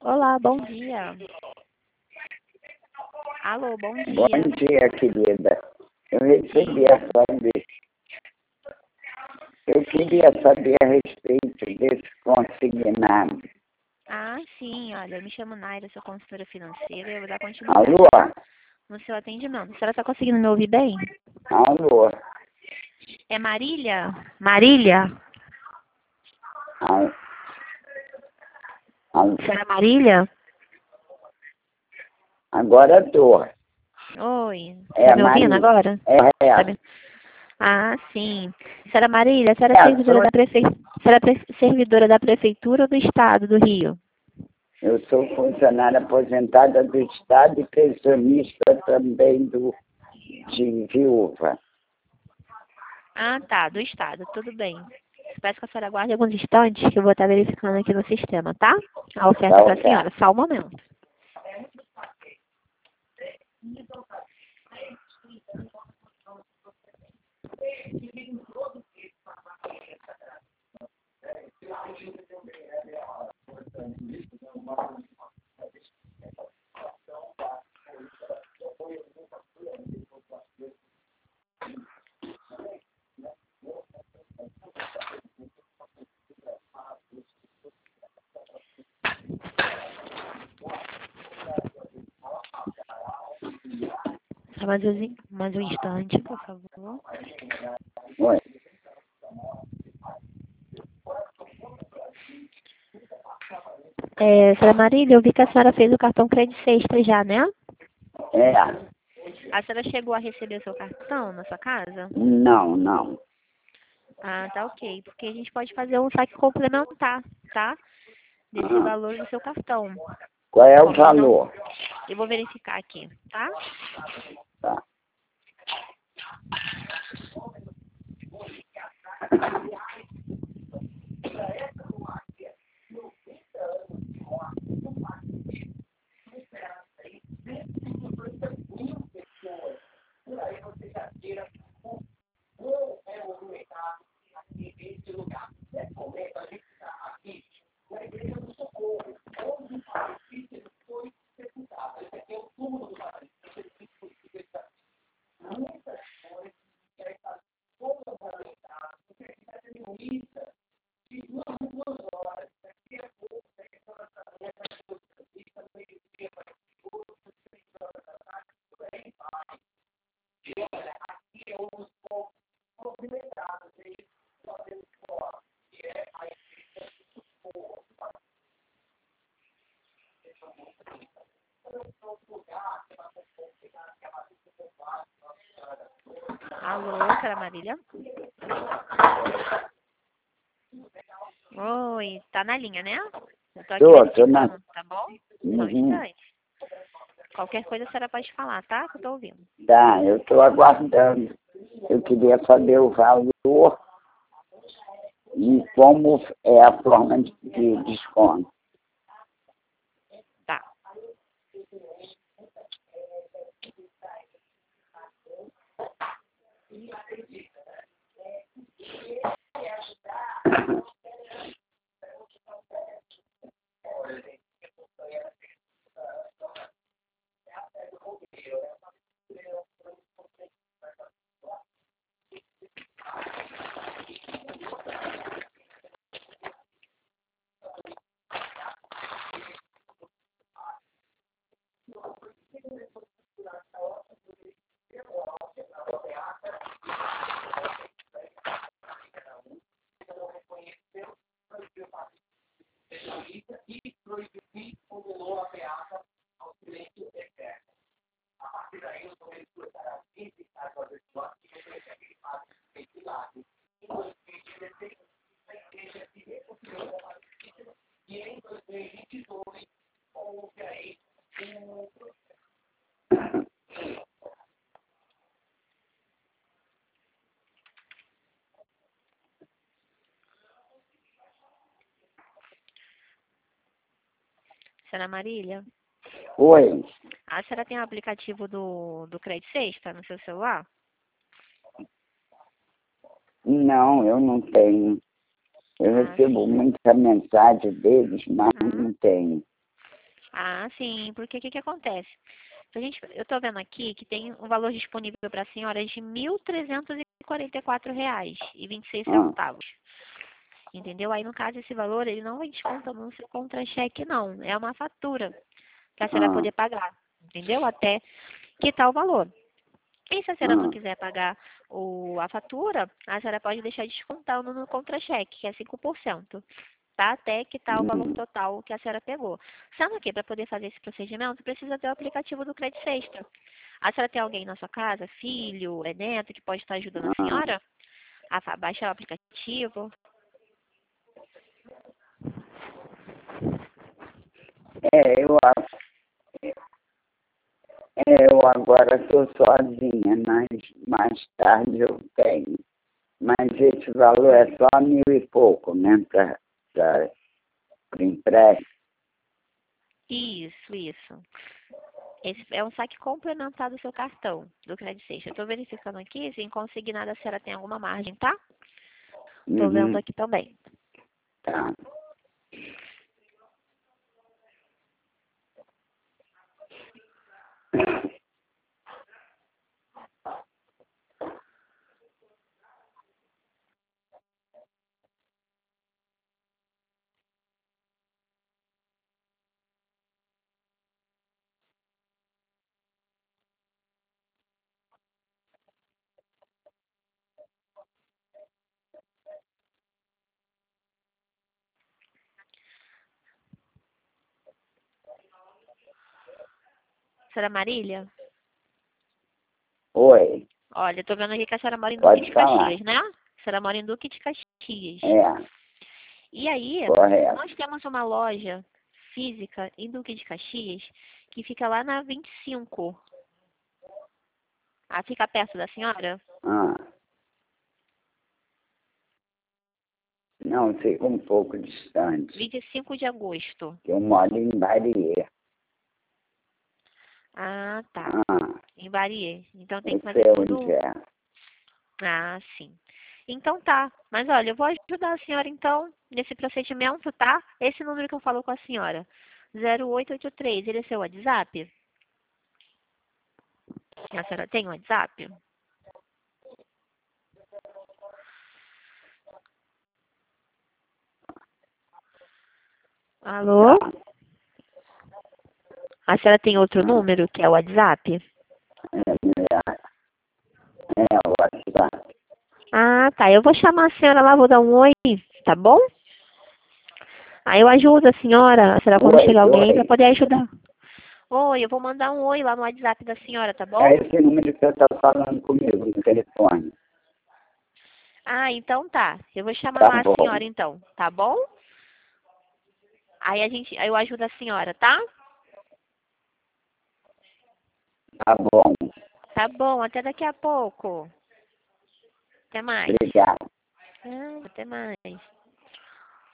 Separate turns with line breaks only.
Olá, bom dia. Alô, bom
Bom
dia.
dia, querida. Eu recebi a sua vez. Eu queria saber a respeito desse consignado.
Ah, sim, olha, eu me chamo Naira, sou consultora financeira e eu vou dar
Alô?
continuidade no seu atendimento. A senhora está conseguindo me ouvir bem?
Alô?
É Marília? Marília?
Al- al-
Senhora Marília?
Agora estou.
Oi,
É
está
a
me ouvindo
Maria.
agora? Tá me- Ah, sim. Senhora Marília, a senhora é servidora da servidora da Prefeitura ou do Estado do Rio?
Eu sou funcionária aposentada do Estado e pensionista também de viúva.
Ah, tá, do Estado, tudo bem. Peço que a senhora aguarde alguns instantes que eu vou estar verificando aqui no sistema, tá? A oferta
Tá
para a
ok.
senhora, só um momento. Só mais um instante, por favor.
Oi.
Senhora Marília, eu vi que a senhora fez o cartão Crédito Extra já, né?
É.
A senhora chegou a receber o seu cartão na sua casa?
Não.
Ah, tá ok. Porque a gente pode fazer um saque complementar, tá? Desse
Ah,
valor do seu cartão.
qual é o
Como ele não...
valor?
Eu vou verificar aqui, tá?
Tá.
Alô, senhora Marília? Oi, tá na linha, né? Eu tô aqui
Tô na...
verificando, tá bom? Só um instante. Qualquer coisa a senhora pode falar, tá? Que eu tô ouvindo.
Tá, eu estou aguardando. Eu queria saber o valor e como é a forma de desconto.
Tá. Senhora Marília,
Oi?
a senhora tem o aplicativo do Crédito Sexta no seu celular?
Não, eu não tenho. Eu
Ah,
recebo
sim.
muita mensagem deles, mas não tenho.
Ah, sim, porque o que que acontece? Eu estou vendo aqui que tem um valor disponível para a senhora de R$ 1.344,26.
Ah,
Entendeu? Aí, no caso, esse valor, ele não vem descontando no seu contra-cheque, não. É uma fatura para a senhora
ah,
poder pagar. Entendeu? Até quitar o valor. E se a senhora não
ah,
quiser pagar a fatura, a senhora pode deixar descontando no contra-cheque, que é 5%, tá? Até quitar o valor
hum,
total que a senhora pegou. Sendo que, para poder fazer esse procedimento, precisa ter o aplicativo do Crédito Extra. A senhora tem alguém na sua casa, filho, neto, que pode estar ajudando a
ah.
senhora a baixar o aplicativo?
Eu acho. Eu agora estou sozinha, mas mais tarde eu tenho. Mas esse valor é só 1.000 e pouco, né? Para empréstimo.
Isso. Esse é um saque complementar do seu cartão, do Crédito Extra. Eu estou verificando aqui se em consignado a senhora tem alguma margem, tá? Estou vendo
Uhum,
aqui também.
tá.
Senhora Marília?
Oi,
Olha, eu tô vendo aqui que a senhora mora em Duque
pode
de
falar.
Caxias, né? A senhora mora em Duque de Caxias.
É,
E aí,
correto.
nós temos uma loja física em Duque de Caxias que fica lá na 25. Ah, fica perto da senhora?
Ah, não, fica um pouco distante.
25 de agosto.
Eu moro em Bahia.
Ah, tá.
Ah,
Em Barier. Então tem
eu
que fazer
sei onde
tudo.
é.
Ah, sim. Então tá. Mas olha, eu vou ajudar a senhora então nesse procedimento, tá? Esse número que eu falo com a senhora. 0883, ele é seu WhatsApp? A senhora tem WhatsApp?
Tá,
Alô? A senhora tem outro
ah,
número que é o WhatsApp?
o WhatsApp.
Ah, tá. Eu vou chamar a senhora lá, vou dar um oi, tá bom? Aí eu ajudo a senhora quando
Oi,
chegar alguém para
oi.
poder ajudar. Oi, eu vou mandar um oi lá no WhatsApp da senhora, tá
É
bom?
esse número que você está falando comigo no telefone.
Ah, então tá. Eu vou chamar
Tá
lá a
bom,
senhora então, tá bom? Aí eu ajudo a senhora, tá?
tá bom.
Tá bom, até daqui a pouco. Até mais.
Obrigado.
Ah, até mais.